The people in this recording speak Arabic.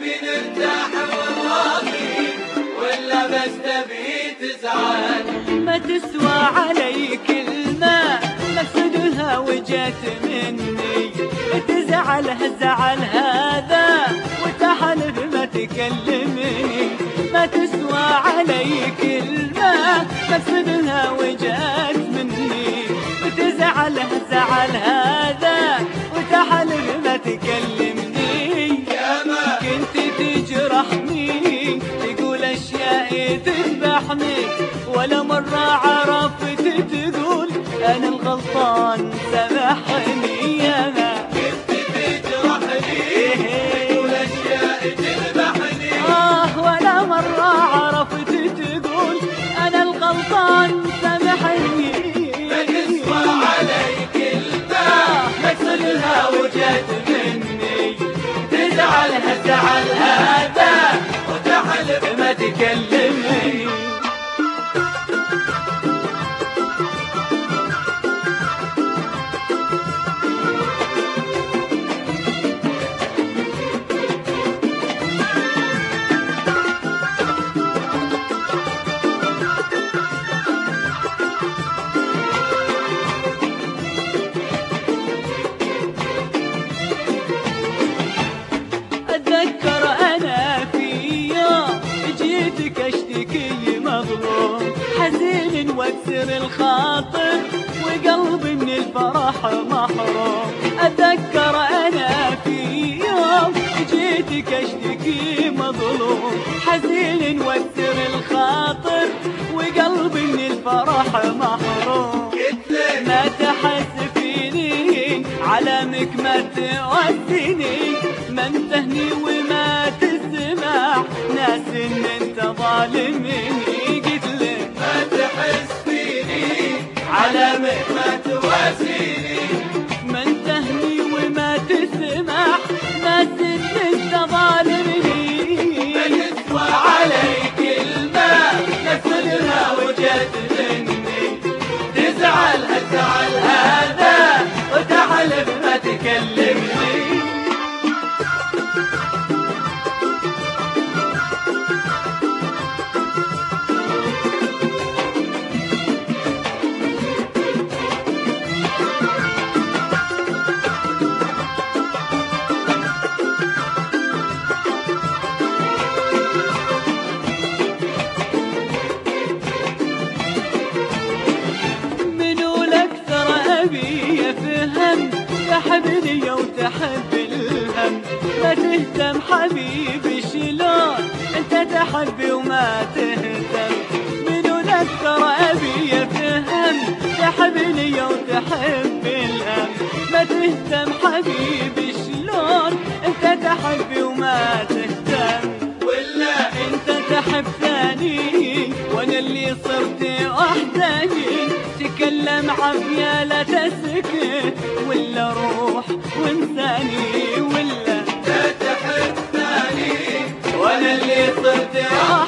تبي نرتاح والراضي ولا بس تبي تزعل؟ ما تسوى علي كلمة مقصدها وجات مني، تزعل هالزعل هذا وتحلف ما تكلمني. ما تسوى علي كلمة مقصدها وجات مني، تزعل هالزعل هذا وتحلف ما تكلمني. ياما كنت تجرحني تقول اشياء تذبحني، ولا مرة عرفت تقول انا الغلطان سامحني. ياما كنت تجرحني تقول اشياء تذبحني، ولا مرة عرفت تقول انا الغلطان سامحني. ما تسوى علي كلمة مقصدها وجات مني، تزعل هالزعل هذا وتحلف ما تكلمني. أتذكر أنا في يوم جيتك أشتكي مظلوم، حزين واكسر الخاطر وقلبي من الفرح محروم. أتذكر أنا في يوم جيتك أشتكي مظلوم، حزين واكسر الخاطر وقلبي من الفرح محروم. ما تحس فيني علامك ما توسني، ما انتهني وما تسمع ناس ان انت ظالمني. قلت لك ما تحس فيني علامك ما تواسيني، ما انتهني وما تسمع ناس ان انت ظالمني. ما تسوى علي كلمة مقصدها وجات مني، تزعل هالزعل هذا وتحلف ما تكلمني. تحبني وتحب الهم، ما تهتم حبيبي شلون انت تحبي وما تهتم. منو اكثر ابي يفهم تحبني وتحب الهم، ما تهتم حبيبي شلون انت تحبي وما تهتم. ولا انت تحب ثاني وانا اللي صرت وحداني، تكلم عافية لا تسكت ولا روح وانساني. ولا لا تحب ثاني وانا اللي صرت